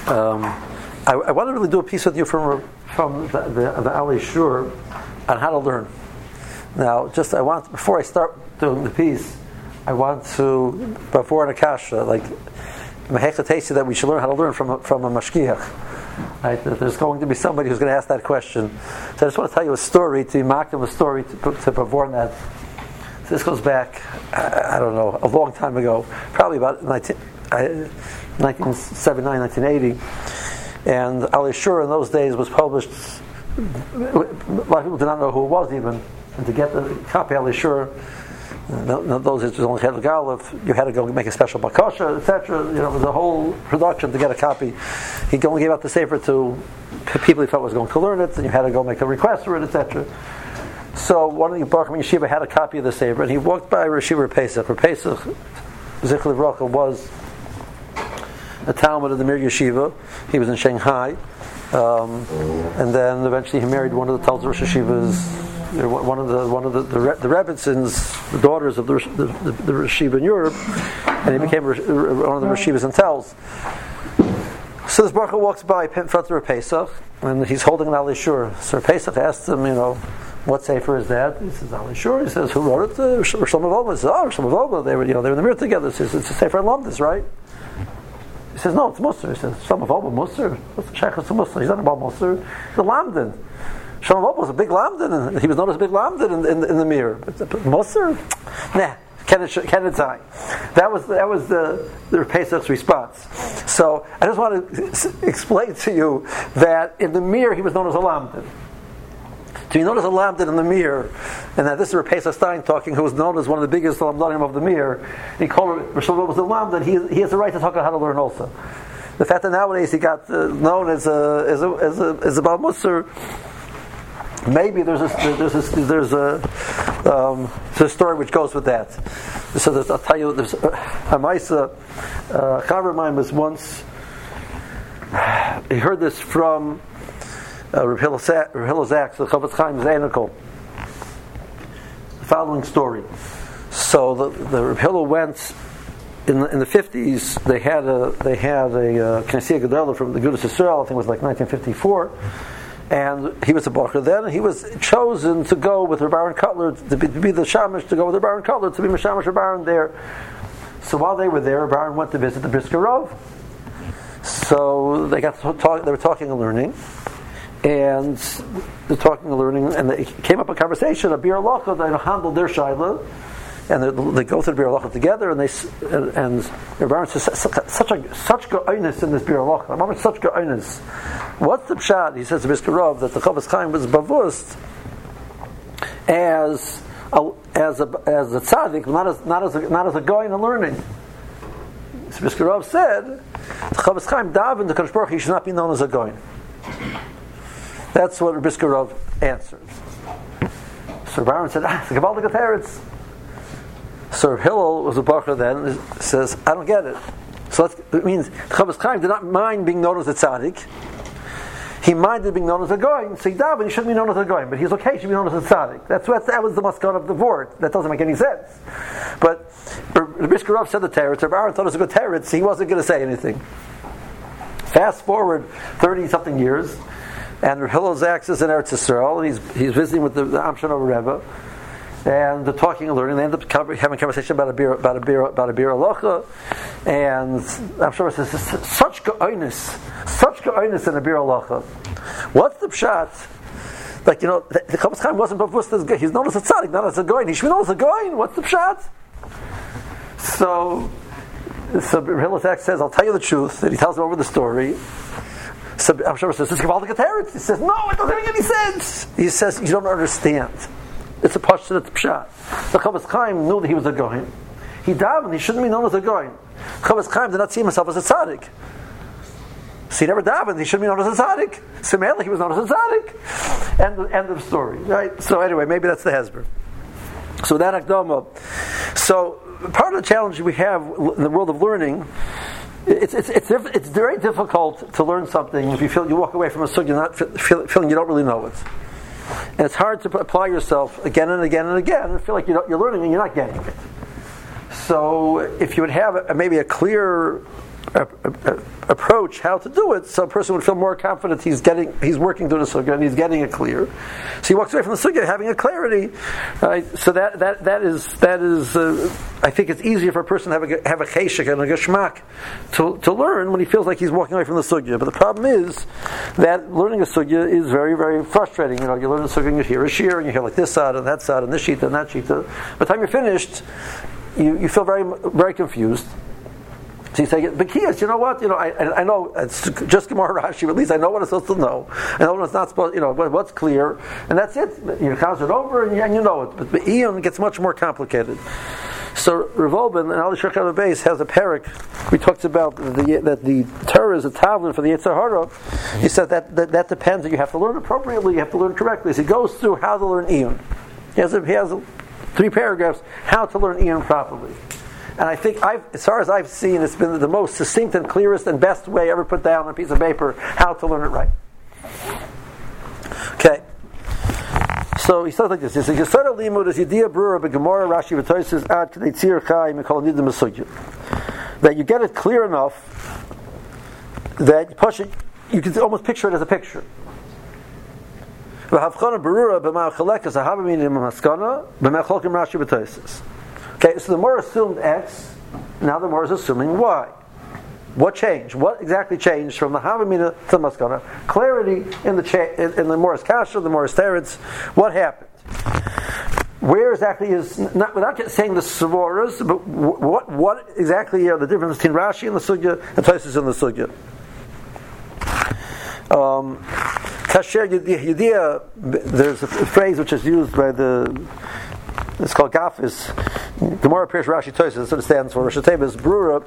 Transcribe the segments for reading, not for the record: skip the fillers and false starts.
I want to really do a piece with you from the Ali Shur on how to learn. Now, before I start doing the piece, I want to, before an akasha, like Mehechatesi, that we should learn how to learn from a mashgiach. Right? There's going to be somebody who's going to ask that question. So I just want to tell you a story, to mark them a story to perform that. So this goes back, I don't know, a long time ago, probably about 1979, 1980. And Ali Shur in those days was published. A lot of people did not know who it was even. And to get the copy of Ali Shur, those days was only Hedel Galef. You had to go make a special bakasha, etc. It was a whole production to get a copy. He only gave out the sefer to people he thought was going to learn it, and you had to go make a request for it, etc. So one of the Baruch Yeshiva had a copy of the sefer, and he walked by Yeshiva Pesach. Pesach, Zichle V'Rocha, was a Talmud of the Mir Yeshiva. He was in Shanghai, and then eventually he married one of the Talmud Rosh Yeshivas. One of the Rebbitzins, the daughters of the Yeshiva in Europe, and he became one of the Yeshivas in Telz. So this Baruch walks by in front of Pesach, and he's holding an Ali Shur. So Pesach asked him, what sefer is that? He says, Ali Shur. He says, who wrote it? Shlomo Volma. He says, Shlomo Volma. They were in the mirror together. He says, it's a sefer Lamdas, right? He says, no, it's Musar. He says, Shlomo Volma, Musar. What's the Shechus to Musar? He's not about Musar. The Lamdan. Shlomo Volma was a big Lamdan, and he was known as a big Lamdan in the mirror. Musar? Nah. Kenetai. That was the Pesach's response. So I just want to explain to you that in the mirror he was known as a Lamdan. To be known as a Lamdan in the mirror, and that this is Pesach Stein talking, who was known as one of the biggest Lamdanim of the mirror. He called it Shlomo was the Lamdan. He has the right to talk about how to learn also. The fact that nowadays he got known as a Baal Musar. Maybe there's a story which goes with that. So I'll tell you, there's a Maisa. A chaver of mine was once. He heard this from Reb Hillel Zaks, the Chofetz Chaim's Einikel. The following story. So the Reb Hillel went in the 50s. They had a Knessia Gedola from the Gudas Yisrael. I think it was like 1954. And he was a bacher then, and he was chosen to go with Reb Aaron Cutler, to be the shamash, to go with Reb Aaron Cutler, to be Meshamash Reb Aaron there. So while they were there, Reb Aaron went to visit the Brisker Rov. So they got to talk, they were talking and learning, and they came up a conversation, a Bir Halacha, they handled their shaila, and they go through the Bir Halacha together, and Reb Aaron says, such ga'onis in this Bir Halacha, such ga'onis. What's the pshat? He says to Brisker Rov that the Chofetz Chaim was bavust as a tzaddik, not as a guy in learning. So Brisker Rov said the Chofetz Chaim davened the Kadosh Baruch Hu, he should not be known as a guy. That's what Brisker Rov answered. So Aaron said, it's a Gavaldik Teretz. So Hillel was a bacher then, says, I don't get it. So it means the Chofetz Chaim did not mind being known as a tzaddik. He minded being known as a goy, so he davened, he shouldn't be known as a goy, but he's okay, he should be known as a tzaddik. That was the maskon of the word. That doesn't make any sense. But the Brisker Rov said the teretz, Reb Aaron thought it was a good teretz, he wasn't going to say anything. Fast forward 30-something years, and Reb Hillel Zaks is in Eretz Yisrael, and he's visiting with the Amshanover Rebbe, and they're talking and learning. They end up having a conversation about a bir halacha, and I'm sure it says such ga'onis in a bir halacha. What's the pshat? Like the Chofetz Chaim wasn't bavust as he's known as a tzaddik, not as a goyin. He should be known as a goyin. What's the pshat? So Hillel Zaks says, I'll tell you the truth. That he tells him over the story. So I'm sure it says this Gavaldik Teretz. He says, no, it doesn't make any sense. He says, you don't understand. It's a pashut, it's a pshat. The Chofetz Chaim knew that he was a goyin. He davened, he shouldn't be known as a goyin. Chofetz Chaim did not see himself as a tzaddik. So he never davened, he shouldn't be known as a tzaddik. So mainly he was known as a tzaddik. End of story. Right? So anyway, maybe that's the hesber. So that akdama. So part of the challenge we have in the world of learning, it's very difficult to learn something if you walk away from a sugya not feeling you don't really know it. And it's hard to apply yourself again and again and again and feel like you're learning and you're not getting it. So if you would have maybe a clear approach how to do it, so a person would feel more confident he's working through the sugya and he's getting it clear. So he walks away from the sugya having a clarity, right? So that is I think it's easier for a person to have a cheshek and a geshmak to learn when he feels like he's walking away from the sugya. But the problem is that learning a sugya is very, very frustrating. You learn a sugya and you hear a shir and you hear like this side and that side and this sheet and that sheet. By the time you're finished, you feel very, very confused. So you say, but Kiyas, you know what? I know it's just Gemara Rashi, but at least I know what I'm supposed to know. I know what it's not supposed. What's clear, and that's it. You count it over, and you know it. But Iyun gets much more complicated. So Rav Wolben and Ali Shachar Beis has a parak. We talked about that the Torah is a tavlin for the Yetzer Hara. He said that depends. You have to learn appropriately. You have to learn correctly. So he goes through how to learn Iyun. He has 3 paragraphs how to learn Iyun properly. And I think, as far as I've seen, it's been the most succinct and clearest and best way ever put down on a piece of paper how to learn it right. Okay. So he says like this. He says, "Yesod limud is yediyah brura beGemara Rashi v'Tosfos ad k'dei tzir chai mikol nidim mesugya." That you get it clear enough that you can almost picture it as a picture. V'havchana brura b'ma chalek as a havaminim maskana b'ma chalkim Rashi v'Tosfos. Okay, so the Gemara assumed X, now the Gemara is assuming Y. What changed? What exactly changed from the Havamina to the Maskana? Clarity in the Gemara's Kasha, the Gemara's Teretz. What happened? Where exactly is, without saying the Savoras, but what exactly are the differences between Rashi and the Sugya and Tosfos in the Sugya? Kasher Yediyah, there's a phrase which is used by it's called Gafis. Gemara Pirish Rashi Tosfos. That's what it stands for. Rosh Hashanah is Brura.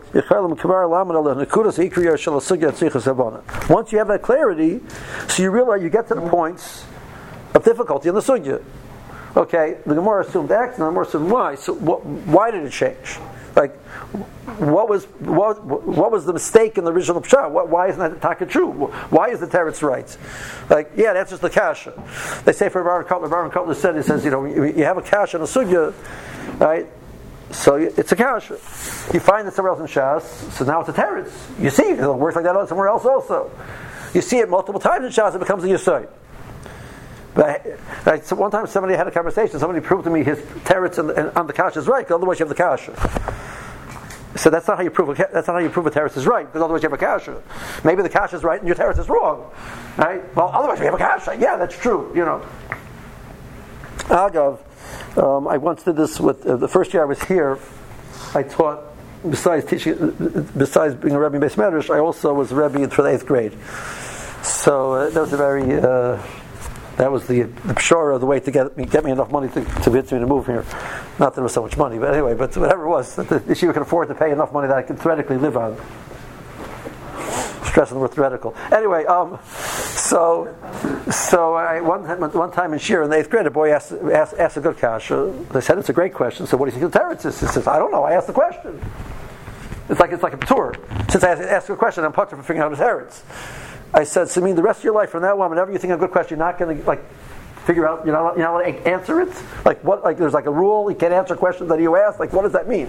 Once you have that clarity, so you realize you get to the points of difficulty in the sugya. Okay, the Gemara assumed X and the Gemara assumed Y. So why did it change? Like, what was the mistake in the original pshat? Why isn't that taka true? Why is the teretz right? Like, yeah, that's just the kasha. They say for Baron Kotler said, he says, you have a kasha and a sugya, right? So it's a kasha. You find it somewhere else in Shas, so now it's a teretz. You see, it works like that somewhere else also. You see it multiple times in Shas, it becomes a yesod. But so one time somebody had a conversation, somebody proved to me his teretz on the kasha is right, because otherwise you have the kasha. So that's not how you prove a teretz is right, because otherwise you have a kasha. Maybe the kasha is right and your teretz is wrong, right? Well, otherwise we have a kasha. Yeah, that's true. Agav, I once did this with the first year I was here. I taught, besides being a Rebbe in Beis Medrash, I also was a Rebbe for the 8th grade. So that was a very that was the pshara, the way to get me enough money to convince me to move here. Not that it was so much money, but anyway, but whatever it was, the yeshiva could afford to pay enough money that I could theoretically live on. Stress on the word theoretical. Anyway, so I one time in Shir in the 8th grade, a boy asked a good kasha. They said it's a great question. So what do you think the teretz is? He says, I don't know. I asked the question. It's like a tour. Since I asked a question, I'm puzzled for figuring out the teretz. I said, so the rest of your life from now on, whenever you think of a good question, you're not going to figure out, you're not allowed to answer it. There's a rule, you can't answer questions that you ask. What does that mean?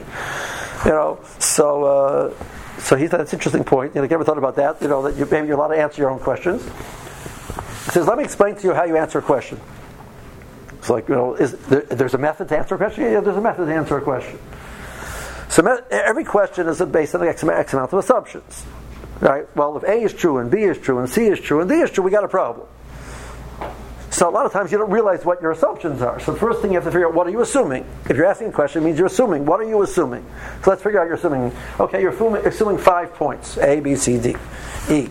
So he said it's an interesting point. You ever thought about that? That maybe you're allowed to answer your own questions. He says, let me explain to you how you answer a question. It's there's a method to answer a question? Yeah, there's a method to answer a question. So every question is based on X amount of assumptions. Right? Well, if A is true and B is true and C is true and D is true, we got a problem. So a lot of times you don't realize what your assumptions are. So the first thing you have to figure out, what are you assuming? If you're asking a question, it means you're assuming. What are you assuming? So let's figure out you're assuming. Okay, you're assuming 5 points. A, B, C, D, E.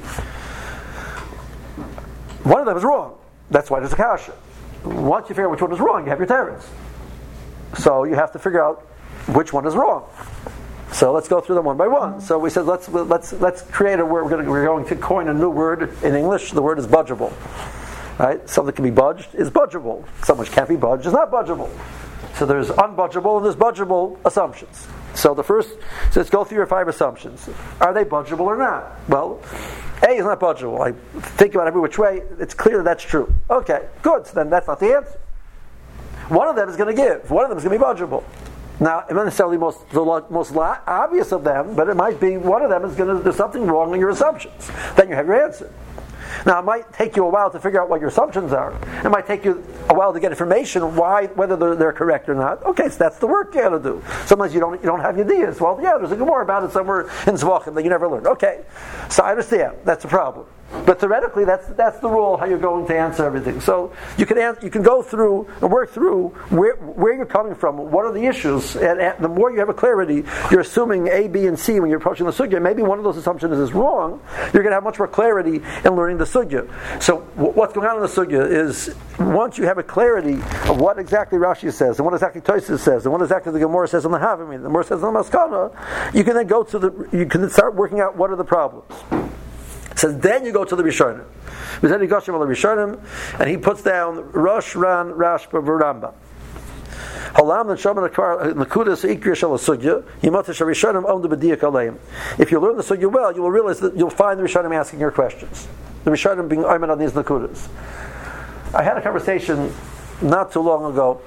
One of them is wrong. That's why there's a kasha. Once you figure out which one is wrong, you have your teretz. So you have to figure out which one is wrong. So let's go through them one by one. So we said let's create a word. We're going to coin a new word in English. The word is budgeable. Right? Something can be budged is budgeable. Something which can't be budged is not budgeable. So there's unbudgeable and there's budgeable assumptions. So let's go through your 5 assumptions. Are they budgeable or not? Well, A is not budgeable. I think about every which way. It's clear that that's true. Okay, good. So then that's not the answer. One of them is going to give. One of them is going to be budgeable. Now, it not necessarily the most obvious of them, but it might be one of them is going to do something wrong in your assumptions. Then you have your answer. Now, it might take you a while to figure out what your assumptions are. It might take you a while to get information whether they're correct or not. Okay, so that's the work you got to do. Sometimes you don't have ideas. Well, yeah, there's a Gemara about it somewhere in Zvachim that you never learned. Okay, so I understand that's a problem. But theoretically, that's the rule how you're going to answer everything. So you can go through and work through where you're coming from. What are the issues? And the more you have a clarity, you're assuming A, B, and C when you're approaching the sugya. Maybe one of those assumptions is wrong. You're going to have much more clarity in learning the sugya. So what's going on in the sugya is once you have a clarity of what exactly Rashi says and what exactly Tosfos says and what exactly the Gemara says on the Havamim, the Gemara says on the Maskana, you can then you can start working out what are the problems. So then you go to the Rishonim. Then you go to the Rishonim, and he puts down Rosh, Ran, Rashba, Rambam. Halam and Shaman Nakudas Ikriya Shal Sugya. Yimatish Rishonim Om the B'diyak Aleim. If you learn the Sugya well, you will realize that you'll find the Rishonim asking your questions. The Rishonim being Ayman on these Nakudas. I had a conversation not too long ago,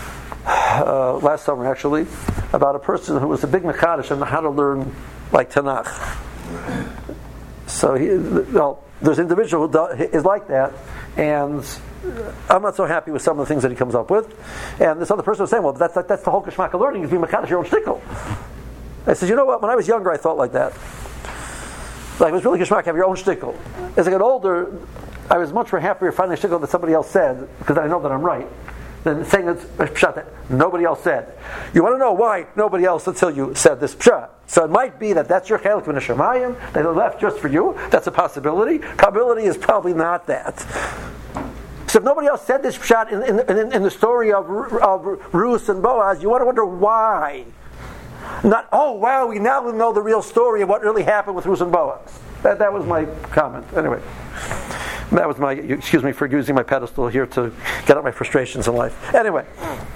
last summer actually, about a person who was a big Mekadosh on how to learn like Tanakh. So there's an individual who is like that, and I'm not so happy with some of the things that he comes up with. And this other person was saying, well, that's the whole Kishmak of learning, is being Mekadosh your own shtickle. I said, you know what, when I was younger I thought like that. Like, it was really Kishmak, have your own shtickle. As I got older, I was much more happier finding a shtickle that somebody else said, because I know that I'm right, than saying it's a pshat that nobody else said. You want to know why nobody else until you said this pshat. So it might be that's your chelik min hashamayim, they left just for you. That's a possibility. Probability is probably not that. So if nobody else said this pshat in the story of Ruth and Boaz, you want to wonder why. Not, oh wow, we now know the real story of what really happened with Ruth and Boaz. That was my comment. Anyway. That was excuse me for using my pedestal here to get out my frustrations in life. Anyway.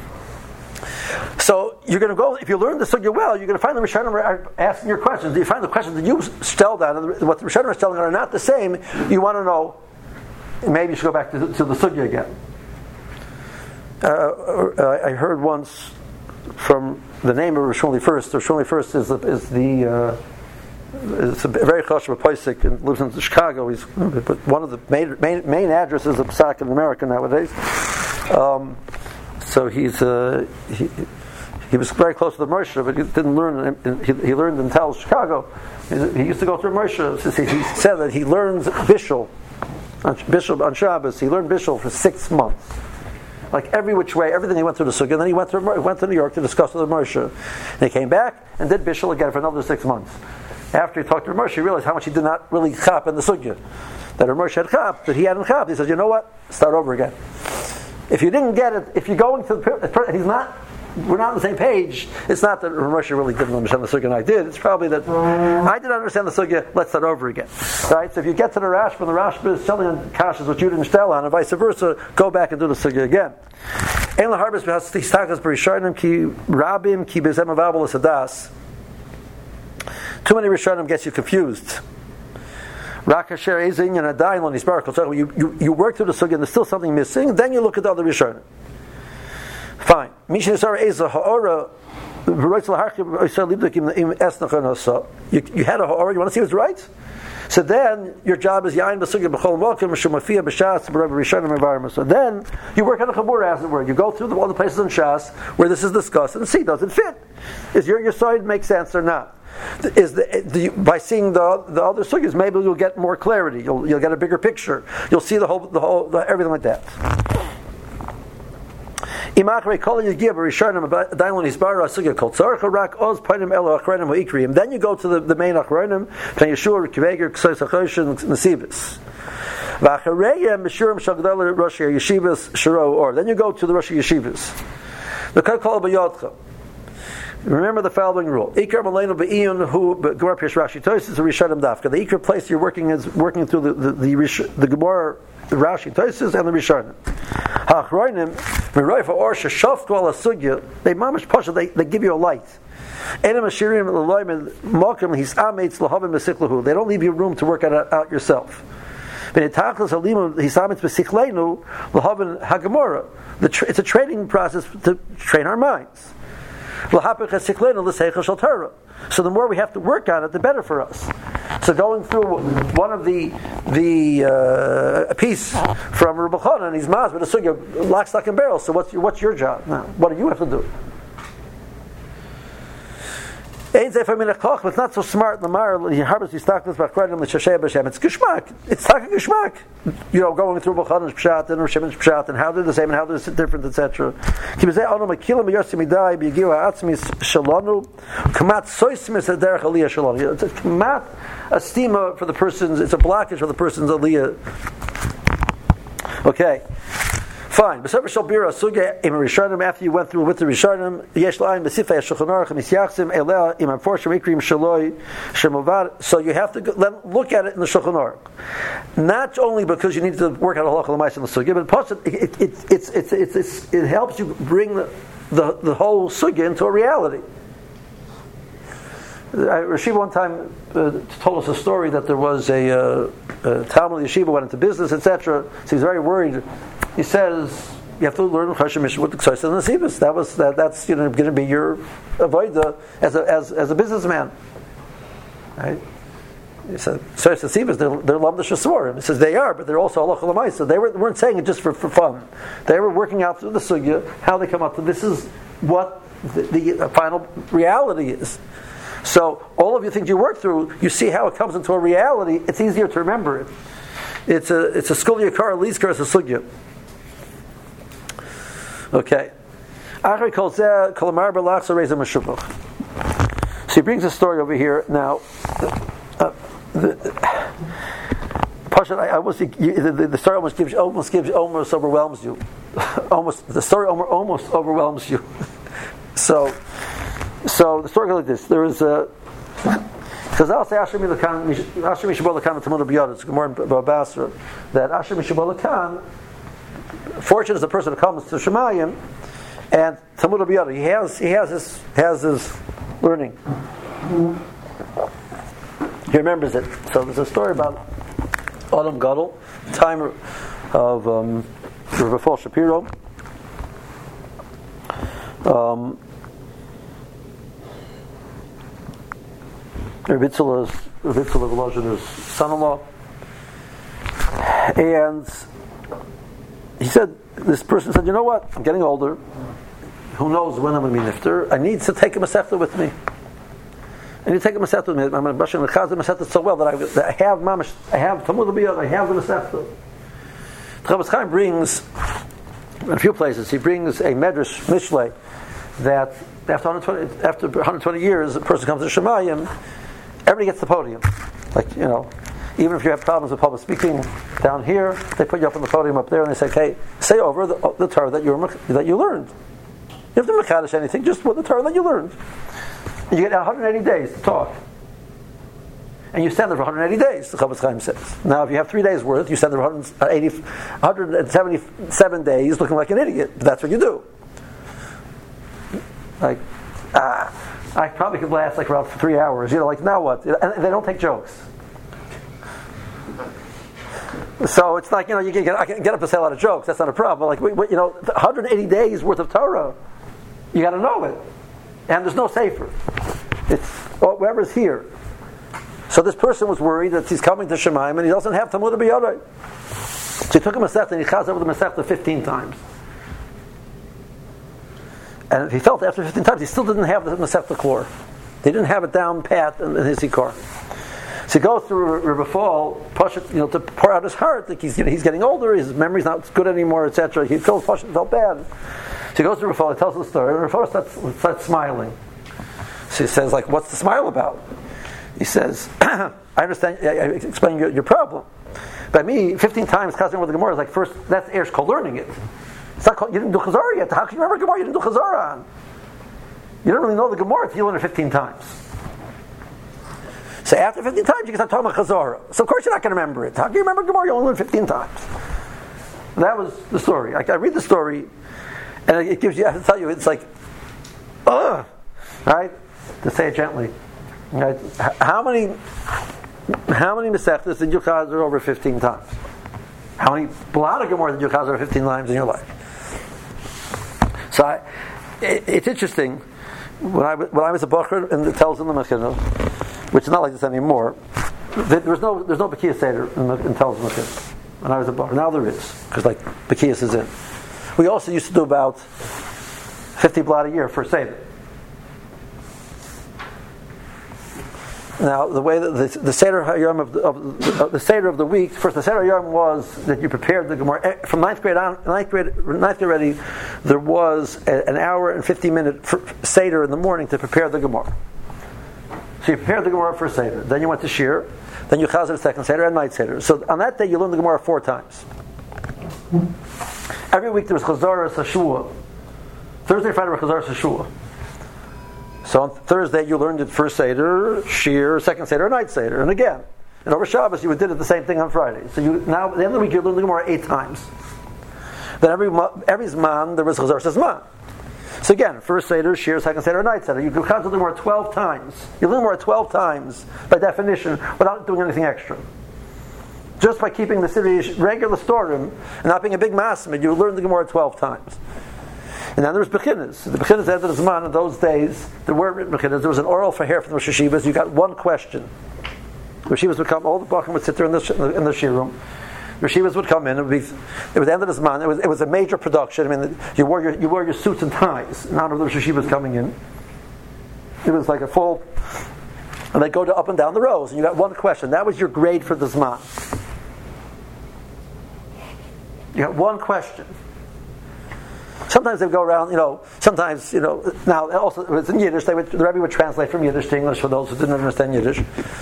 So you're going to go, if you learn the sugya well, you're going to find the Rishonim are asking your questions. You find the questions that you stelled on, and what the Rishonim are stelling on are not the same. You want to know, maybe you should go back to the sugya again. I heard once from the name of Rosh Shmuley First. Rosh Shmuley First is a very chashuv Paisik and lives in Chicago. He's one of the main addresses of Pesach in America nowadays. So he was very close to the Moshe, but he didn't learn. He learned in Tel Chicago. He used to go to Moshe. He said that he learns Bishul on Shabbos. He learned Bishul for 6 months, like every which way, everything. He went through the Sukkah, and then he went to New York to discuss with the Moshe. And he came back and did Bishul again for another 6 months. After he talked to Moshe, he realized how much he did not really chap in the Sukkah. That Moshe had chap, that he hadn't chap. He says, you know what? Start over again. If you didn't get it, if you're going to we're not on the same page, it's not that Moshe really didn't understand the sugya and I did. It's probably that I didn't understand the sugya, let's start over again. Right? So if you get to the Rashba, and the Rashba is selling on kashas which you didn't tell on, and vice versa, go back and do the sugya again. Ein laharbis b'hastistakas b'rishonim ki rabim ki b'zem avabel asadas. Too many Rishonim gets you confused. You work through the sugya and there's still something missing, then you look at the other Rishonim. Fine. You had a ha'ora, you want to see what's right? So then your job is yain b'sugya b'chol welcome shumafia b'shas b'rishonim environment. So then you work on a chabura, as it were. You go through all the places in Shas where this is discussed and see, does it fit? Is your side make sense or not? By seeing the other sugyas, maybe you'll get more clarity. You'll get a bigger picture. You'll see the whole everything like that. Then you go to the main achronim, Yeshua, Kiveger, Ksos Achoshin, Nesibis. Then you go to the Rosh Yeshivas. Remember the following rule. The Ikar place you're working is working through the Gemara, the Rashi Tosfos, and the Rishonim. They mamish pasha, they give you a light. They don't leave you room to work it out yourself. It's a training process to train our minds. So the more we have to work on it, the better for us. So going through one of the piece from Rabbi Chanan, he's masbid, the sugya, lock, stock, and barrel. So what's your job now? What do you have to do? It's not so smart. The Mar he harbors these stockings back right in the Shasheh B'Shem. It's geshmak. It's talking geshmak. Going through B'Chanan Pshat and Rishimon's Pshat and how they're the same and how they're different, etc. It's a kamat, a stima for the person's. It's a blockage for the person's aliyah. Okay. Fine. After you went through with the Rishonim, so you have to look at it in the Shulchan Aruch. Not only because you need to work out halacha l'maisa in the sugya, but it helps you bring the whole sugya into a reality. Rashiv one time told us a story that there was a Talmud yeshiva went into business, etc. So he's very worried. He says you have to learn Chashem Mishnah with the Ksais and the Sibis. That's going to be your avodah as a businessman, right? He said Ksais and Sibis they're lamda shasvorim. He says they are, but they're also halacha l'maisa. They weren't saying it just for fun. They were working out through the sugya how they come up to this is what the final reality is. So all of you things you work through, you see how it comes into a reality. It's easier to remember it. It's a skul yakar liskar as a sugya. Okay. So he brings a story over here now. The story almost overwhelms you. The story almost overwhelms you. So the story goes like this. There is a Chazal say Asher Mishabol Lakan Tamud B'Yad. It's Gemara in Basra that Asher Mishabol Lakan. Fortunate is the person who comes to Shemayim and Tamud B'Yad. He has his learning. He remembers it. So there's a story about Adam Gadol, time of Rav Fall Shapiro. Rav Volozhin's son-in-law, and he said, this person said, you know what? I'm getting older. Who knows when I'm going to be nifter? I need to take a masechta with me. I need to take a masechta with me. I'm going to brush in the chazah masechta so well that I have mamash. I have Talmud B'Yad. I have the masechta. The Chavetz Chaim brings in a few places. He brings a medrash mishlei that after 120 years, a person comes to Shemayim. Everybody gets the podium. Even if you have problems with public speaking down here, they put you up on the podium up there and they say, "Okay, say over the Torah that you learned." You don't have to mekadosh anything, just what the Torah that you learned. And you get 180 days to talk. And you stand there for 180 days, the Chavetz Chaim says. Now, if you have 3 days worth, you stand there for 177 days looking like an idiot. That's what you do. I probably could last around 3 hours. Now what? And they don't take jokes. So it's I can get up and say a lot of jokes. That's not a problem. 180 days worth of Torah, you got to know it, and there's no safer. It's whoever's here. So this person was worried that he's coming to Shemaim and he doesn't have Talmud B'Yad. So he took a masechta and he chazed over the masechta 15 times. And he felt after 15 times he still didn't have the masechta klor. He didn't have it down pat in his ikar. So he goes through Rebbe Fall, to pour out his heart. He's getting older, his memory's not good anymore, etc. He felt bad. So he goes to Rebbe Fall, he tells the story, and Rebbe Fall starts smiling. So he says, what's the smile about? He says, I understand, I explain your problem. By me, 15 times chazing with the Gemara is first, that's Ersh called learning it. It's not called, you didn't do Chazara yet. How can you remember Gemara? You didn't do Chazara on. You don't really know the Gemara until you learn it 15 times. So after 15 times, you can start talking about Chazara. So of course you're not going to remember it. How can you remember Gemara? You only learned 15 times. And that was the story. I read the story, and it gives you, I have to tell you, it's right? To say it gently. Right? How many Masechtas did you chazer over 15 times? How many Balada Gemara did you chazer over 15 times in your life? So it's interesting when I was a bacher in the tells in the Mechina, which is not like this anymore, there's no Bekias Seder in tells in the Mechina. When I was a bacher, now there is, because like Bekias is in. We also used to do about 50 blot a year for Seder. Now, the way that the Seder Hayom of the Seder of the week, first the Seder Hayom was that you prepared the Gemara from ninth grade already. There was an hour and 50-minute Seder in the morning to prepare the Gemara. So you prepared the Gemara for Seder. Then you went to Shir. Then you chazed the second Seder and night Seder. So on that day you learned the Gemara 4 times. Every week there was Chazaras Hashua. Thursday, Friday were Chazaras Hashua. So on Thursday you learned it first Seder, Shir, second Seder, night Seder, and again. And over Shabbos you did it the same thing on Friday. So now at the end of the week you learned the Gemara 8 times. Then every Zman there was Chazar Zman. So again, first Seder, Shir, second Seder, night Seder. You could count the Gemara 12 times. You learn the Gemara 12 times by definition without doing anything extra. Just by keeping the city regular storeroom and not being a big masamid, you learn the Gemara 12 times. And then there was Bechinas. The Bechinas at the Zman in those days, there weren't written Bechinas. There was an oral for hair from the Rosh Hashivas. You got one question. The Rosh Hashivas would come, all the Bachim would sit there in the Shir room. The Rosh Hashivas would come in. It was the end of the Zman. It was a major production. I mean, you wore your suits and ties in honor of the Rosh Hashivas coming in. It was like a full, and they go up and down the rows, and you got one question. That was your grade for the Zman. You got one question. Sometimes they would go around, sometimes, now also it was in Yiddish, the Rebbe would translate from Yiddish to English for those who didn't understand Yiddish.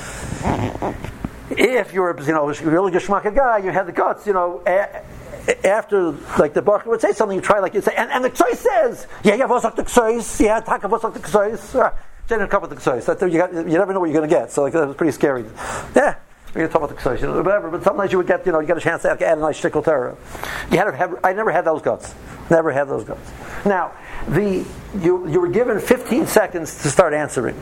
If you were, a really geschmacka guy, you had the guts, after, like, the Baruch would say something, you try, like, you say, and the Ksois says, was the Ksois, Taka was the Ksois, didn't cover the Ksois. You never know what you're going to get, so like, that was pretty scary. Yeah. We're going to talk about the Ksois, whatever. But sometimes you would get, you get a chance to add a nice shtickle Torah. I never had those guts. Never had those guts. Now, you were given 15 seconds to start answering.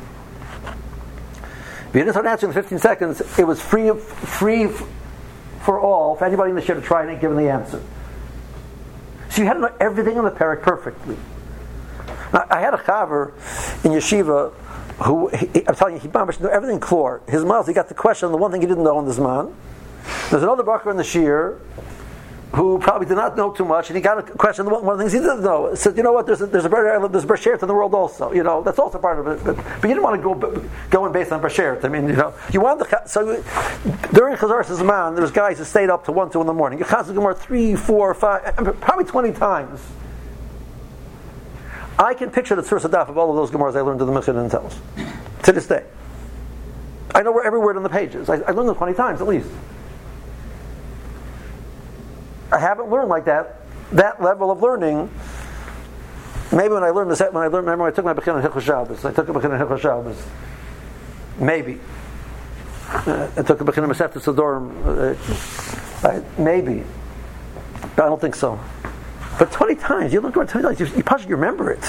If you didn't start answering in 15 seconds, it was free for all, for anybody in the shir to try and give the answer. So you had to know everything in the parak perfectly. Now, I had a chaver in yeshiva who, I'm telling you, he knew everything clear. His mouth, he got the question, the one thing he didn't know in this man. There's another bacher in the shir who probably did not know too much, and he got a question, one of the things he didn't know. He said, there's a Bashert in the world also. That's also part of it. But you didn't want to go in based on Bashert. I mean, you wanted so during Chazar Zman, there was guys who stayed up to 1, 2 in the morning. You Chazar Gemara 3, 4, 5, probably 20 times. I can picture the Tzur Sadaf of all of those Gemaras I learned in the Mechina and Tells. To this day. I know every word on the pages. I learned them 20 times at least. I haven't learned like that level of learning. Maybe when I learned this, remember when I took my Bechina Hilchos Shabbos. I took a Bechina Hilchos Shabbos. Maybe. I took a Bechina Masechtas Sadorim. Maybe. But I don't think so. But 20 times, you look at it 20 times, you probably remember it.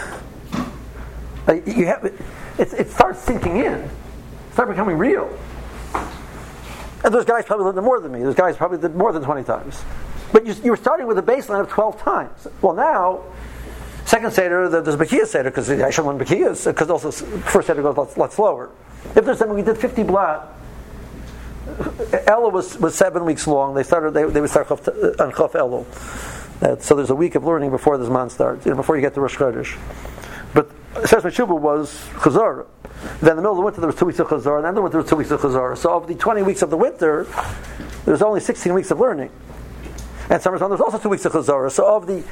It starts sinking in. It starts becoming real. And those guys probably learned more than me. Those guys probably did more than 20 times. But you were starting with a baseline of 12 times. Well, now, second Seder, there's a Bekias Seder, because I should learn Bekias, because also first Seder goes a lot slower. If there's something, we did 50 blot. Elul was 7 weeks long. They would start on Chof Elul. So there's a week of learning before this Zman starts, before you get to Rosh Chodesh. But Seres Meshubah was Chazara. Then in the middle of the winter there was 2 weeks of Chazara, and then in the winter there was 2 weeks of Chazara. So of the 20 weeks of the winter, there's only 16 weeks of learning. And summer there's also 2 weeks of Chazara. So of the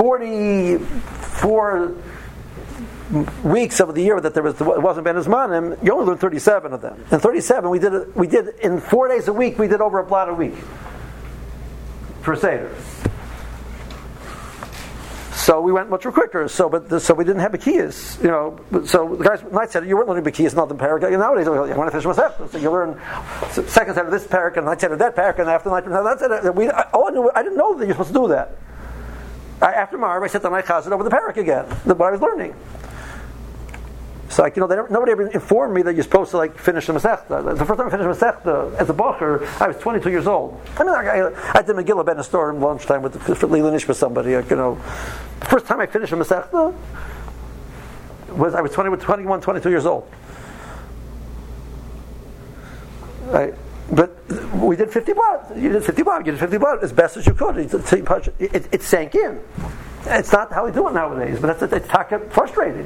44 weeks of the year that it wasn't Ben Zmanim, you only learned 37 of them. And 37 we did in 4 days a week. We did over a blot a week for Seder. So we went much quicker. So we didn't have Bekias, So the guys night said you weren't learning Bekias, not the parak. Nowadays you want to finish Masechta, so you learn second set of this parak and night set of that parak, and after night that's it. I didn't know that you're supposed to do that. After Marv, I sat down and I chazed over the parak again. What I was learning. So nobody ever informed me that you're supposed to finish the Masechta. The first time I finished Masechta as a bacher, I was 22 years old. I mean, I did Megillah Ben Estor lunchtime for Leila Nish with somebody. The first time I finished a Masechta, I was 21, 22 years old. Right? But we did 50 blot. You did 50 blot. You did 50 blot as best as you could. It sank in. It's not how we do it nowadays, but it's frustrating.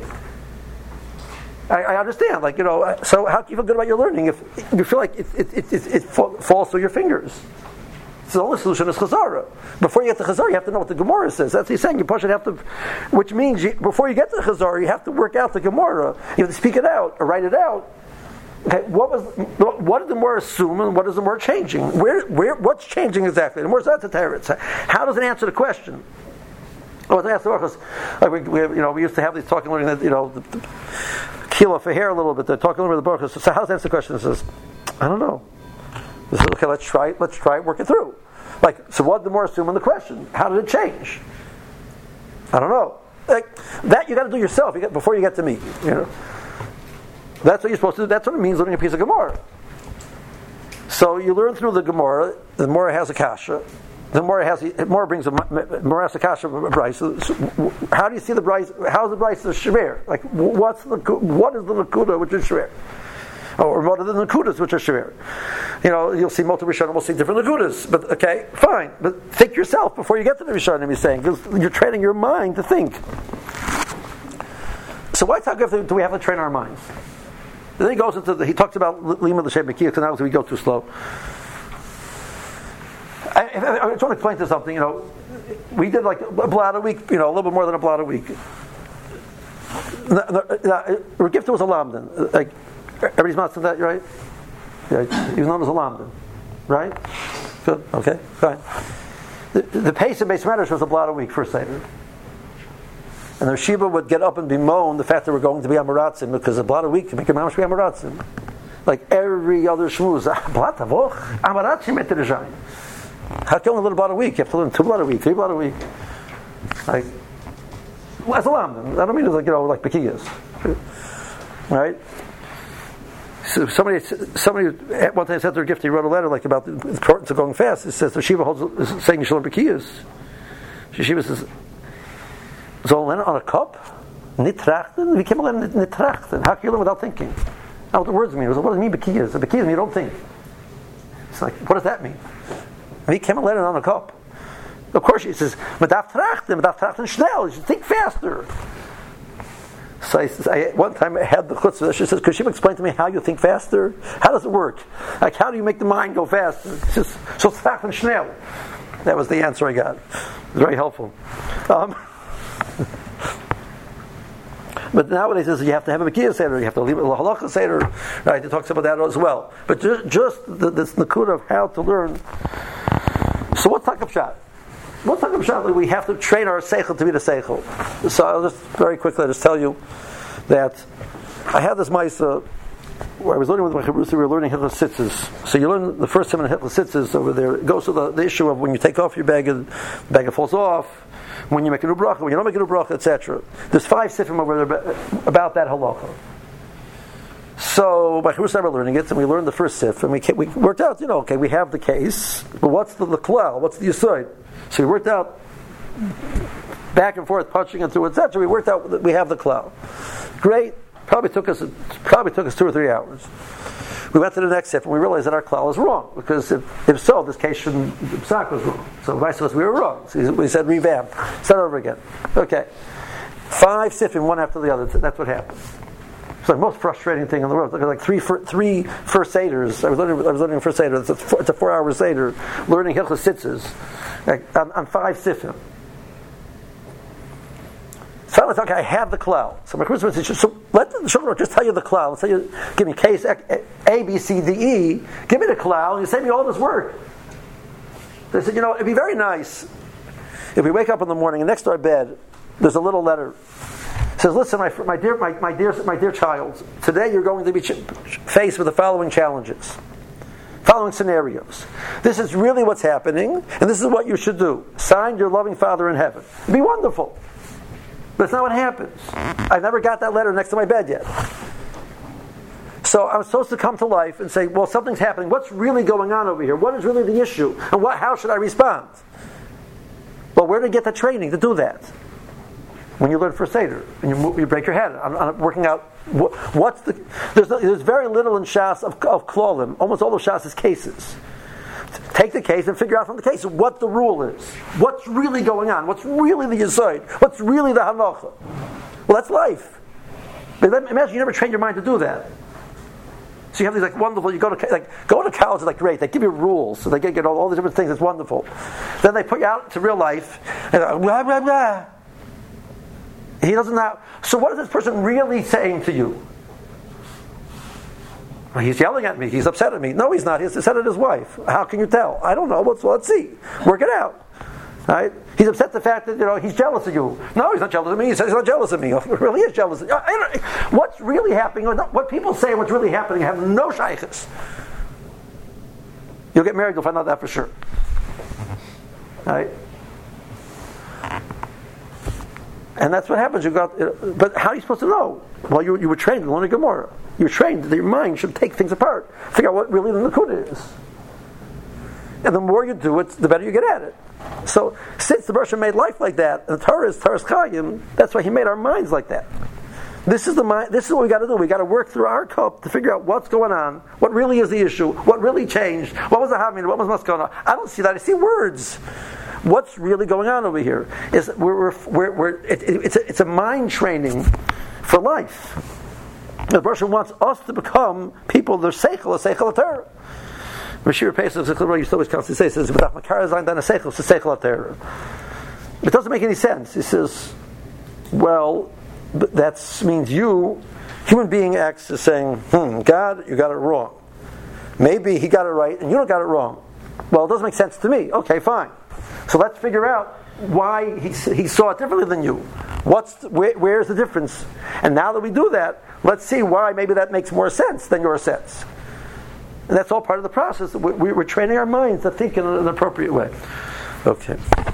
I understand, so how can you feel good about your learning if you feel like it falls through your fingers? So the only solution is Chazara. Before you get to Chazara, you have to know what the Gemara says. That's what he's saying. You push it, which means before you get to Chazara, you have to work out the Gemara. You have to speak it out or write it out. Okay, what did the Gemara assume and what is the Gemara changing? What's changing exactly? The Gemara says that's a teretz. How does it answer the question? We used to have these talking, learning that the kilo for hair a little bit. They're talking over the Baruch. So how does that answer the question? It says, I don't know. They said, okay, let's try it, work it through. So what did the more assume in the question? How did it change? I don't know. That you got to do yourself before you get to me. That's what you're supposed to do. That's what it means learning a piece of Gemara. So you learn through the Gemara. The Gemara has a kasha. The Gemara brings a kasha brayso. How do you see the brayso? How is the brayso shver? What is the nakuda which is shver? Or what are the nakudas which are shver? You'll see multiple Rishonim will see different nakudas. But okay, fine. But think yourself before you get to the Rishonim. He's saying because you're training your mind to think. So why do we have to train our minds? Then he goes into he talks about lima l'shem b'kiyah. So now we go too slow. I just want to explain to something. We did like a blot a week. A little bit more than a blot a week. Regifta was a lamdan. Everybody's not that, right? Yeah, he was known as a lamdan, right? Good. Okay. Fine. The pace of base matters was a blot a week for a seder. And the Shiva would get up and bemoan the fact that we're going to be Amaratzim because a blot a week can make a mamash be Amaratzim. Like every other shmuz, blot avoch, Amaratzim et Rejayim. How can you only learn blot a week? You have to learn 2 blot a week, 3 blot a week. As a lamdan. I don't mean it's like Bekiyas. Right? So somebody at one time sent her a gift. He wrote a letter about the importance of going fast. It says the Shiva is saying you should learn Bekiyas. Shiva says, so learn on a cup? Nitrachten? We can't learn nitrachten. How can you learn without thinking? Now what the words mean? What does it mean Bekiyas? A Bekiyas means you don't think. It's what does that mean? We can't learn it on a cup. Of course, he says, "Medaf trachten schnell." You should think faster. So one time I had the chutzpah. She says, "Could she explain to me how you think faster? How does it work? How do you make the mind go faster?" She says, "So trachten schnell." That was the answer I got. It was very helpful. But nowadays, you have to have a Bekiyah Seder, you have to leave a Halacha Seder, right? It talks about that as well. But just this nakuda of how to learn. So what's Takab Shot? What's Takab Shot? We have to train our Seichel to be the Seichel. So I'll just very quickly just tell you that I had this Maisa where I was learning with my Chabrusi, we were learning Hilchos Tzitzis. So you learn the first 7 Hilchos Tzitzis over there. It goes to the issue of when you take off your bag, the bag falls off, when you make a new bracha, when you don't make a new bracha, etc. There's 5 sifim over there about that halacha. So my Chabrusi and I were learning it, and we learned the first sif, and we worked out, okay, we have the case, but what's the klal? What's the yesod? So we worked out back and forth, punching and through, etc. We worked out that we have the klal. Great. Probably took us 2 or 3 hours. We went to the next step and we realized that our klal is wrong because if so, this case shouldn't. The psak was wrong. So vice versa, we were wrong. So we said revamp, start over again. Okay, 5 sifim, one after the other. That's what happened. It's the most frustrating thing in the world. Like three first seders. I was learning first seder. It's a 4-hour seder, learning hilchos tzitzis on 5 sifim. So it's okay, I have the klal. So my Christmas says, so let the Shulchan just tell you the klal. Let's say you give me case A, B, C, D, E. Give me the klal, and you save me all this work. They said, it'd be very nice if we wake up in the morning and next to our bed, there's a little letter. It says, listen, my dear child, today you're going to be faced with the following challenges, following scenarios. This is really what's happening, and this is what you should do. Sign your loving Father in heaven. It'd be wonderful. But it's not what happens. I've never got that letter next to my bed yet. So I'm supposed to come to life and say, well, something's happening. What's really going on over here? What is really the issue? And how should I respond? Well, where did I get the training to do that? when you learn for Seder, and you break your head on working out what's the. There's very little in Shas of Klolim. Almost all of Shas is cases. Take the case and figure out from the case what the rule is. What's really going on? What's really the Yesod? What's really the Halacha? Well, that's life. But imagine you never trained your mind to do that. So you have these wonderful. You go to college is great. They give you rules, so they get all the different things. It's wonderful. Then they put you out to real life, and blah blah blah. He doesn't know. So what is this person really saying to you? Well, he's yelling at me. He's upset at me. No, he's not. He's upset at his wife. How can you tell? I don't know. Let's see. Work it out. Right? He's upset at the fact that he's jealous of you. No, he's not jealous of me. He says he's not jealous of me. He really is jealous of you. What's really happening, what people say and what's really happening have no shaykhs. You'll get married, you'll find out that for sure. Right? And that's what happens. But how are you supposed to know? Well, you were trained in learning Gemara. You were trained that your mind should take things apart, figure out what really the Nakuda is. And the more you do it, the better you get at it. So, since the Bereshit made life like that, and the Torah is Torah's Chayim, that's why he made our minds like that. This is what we got to do. We got to work through our cup to figure out what's going on, what really is the issue, what really changed, what was the Havmin, what was Maskana. I don't see that. I see words. What's really going on over here? Is it's a mind training for life. The Bereshit wants us to become people that are seichel Torah. Rashir Pesach, you still always constantly say, says, it doesn't make any sense. He says, well, that means you, human being X, is saying, God, you got it wrong. Maybe he got it right and you don't got it wrong. Well, it doesn't make sense to me. Okay, fine. So let's figure out why he saw it differently than you. Where's the difference? And now that we do that, let's see why maybe that makes more sense than your sense. And that's all part of the process. We're training our minds to think in an appropriate way. Okay.